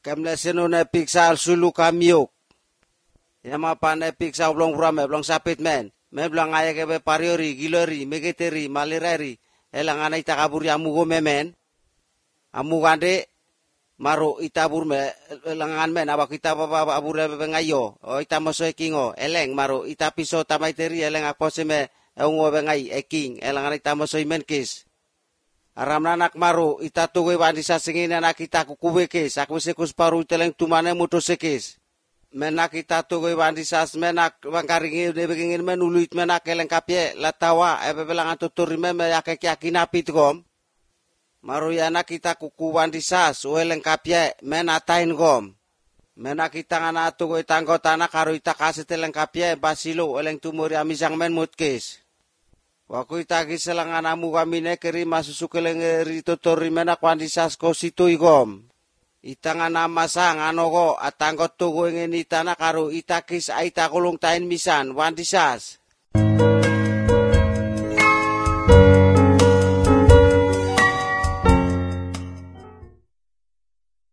kemleseno ne piksa sulu kamiok. Yama pane piksa blong brame blong sapit men. Me blang aya kebe pariori, gilori, megeteri, malireri. Elang ana ita kabur amugo memen. Amu gande maru itabur me langan men abak kita baba abur bengayo. O ita moso kingo eleng maru ita piso tamaiteri eleng akose me ungo bengai eking elang ana ita moso menkis. Aram nanak maru ita tuwe bandisa singin anak kita kukubekis. Aku sekus paru teleng tumane mutosekis. Menak kita tuwe bandisas menak bangkaringi debegingin menuluit menak eleng kapye latawa belangan tuturi me yakek yakinapi tgom. Maru anak kita kuku bandisas eleng kapye menatain gom. Menak kita ngana tuwe tanggo tanah karu ita kasih eleng kapye basilo eleng tumuri amisang men mutkis. Waku ita kiselangan amu kamine keri masusuk eleng ritutori menak bandisas ko situ igom. Itanga nama sang anogo atanggot tugo ngeni tanah karu itakis aita kulung tain misan wandisas.